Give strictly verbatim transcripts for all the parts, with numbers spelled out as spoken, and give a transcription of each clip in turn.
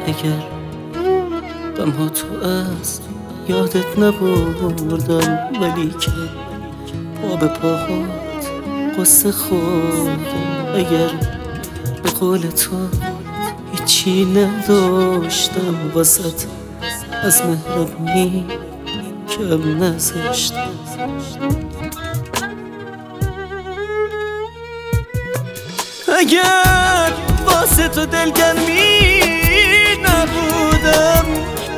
اگر غمها تو از یادت نبردم، ولی که پا به پاهات قصه خوردم. اگر به قول تو هیچی نداشتم واسط، از مهربونی کم نذاشتم. اگر واسه تو دلگرمی نبودم،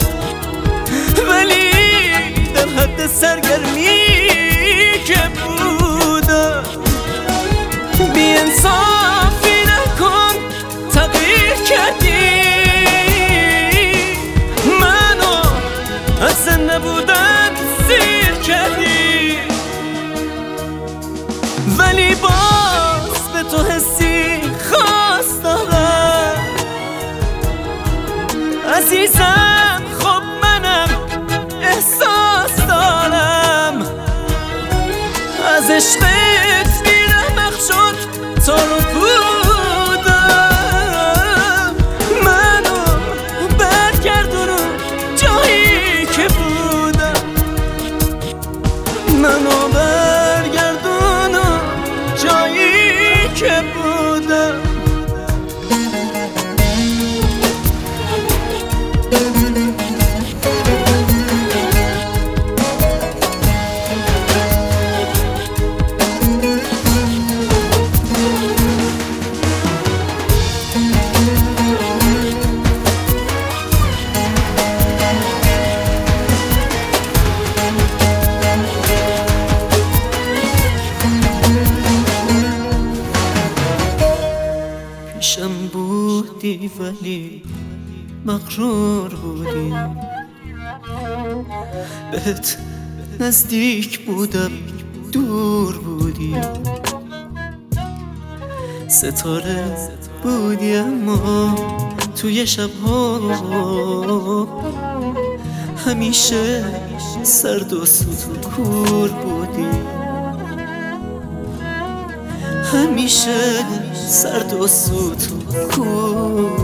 ولی در حد سرگرمی که بودم. بی انصافی نکن، تغییر کردی منو، از زنده بودن سیر کردی. ولی باز به تو حسی خواست دارم عزیزم. خب منم احساس دارم، از عشقت بیرحمق شد تا رو بودم. منو برگردونو جایی که بودم، منو برگردونو جایی که بودم. پیشم بودی ولی مغرور بودی، بهت نزدیک بودم دور بودی. ستاره بودی اما توی شبها همیشه سرد و سکور بودی. همیشه سرد و سوت و کور